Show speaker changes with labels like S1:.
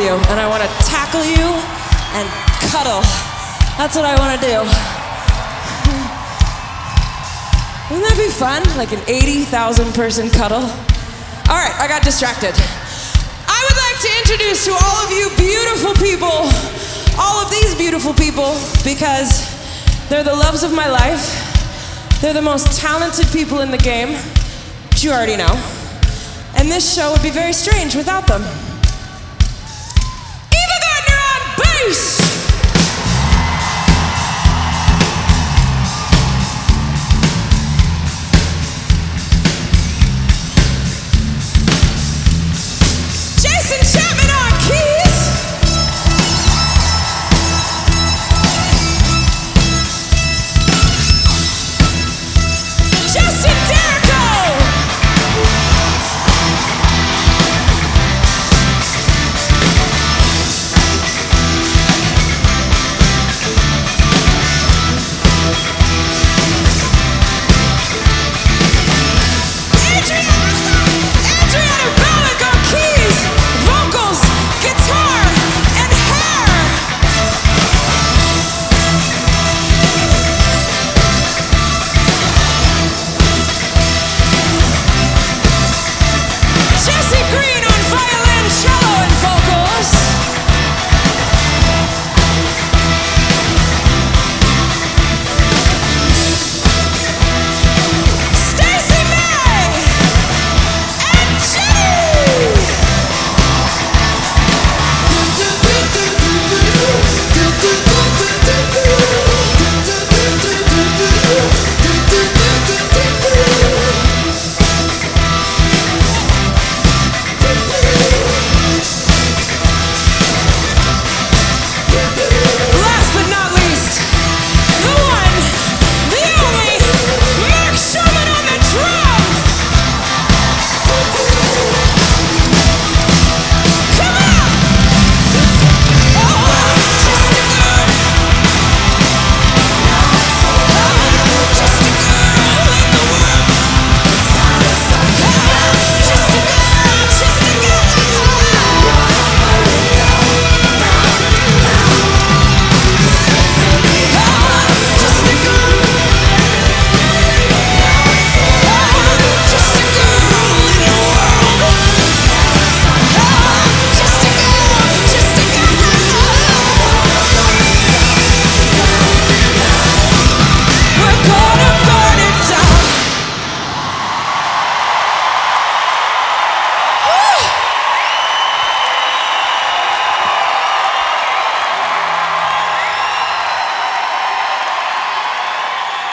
S1: you, and I want to tackle you and cuddle. That's what I want to do. Wouldn't that be fun? Like an 80,000 person cuddle? All right, I got distracted. I would like to introduce to all of you beautiful people, all of these beautiful people, because they're the loves of my life. They're the most talented people in the game, which you already know. And this show would be very strange without them. Eva Gardner on bass!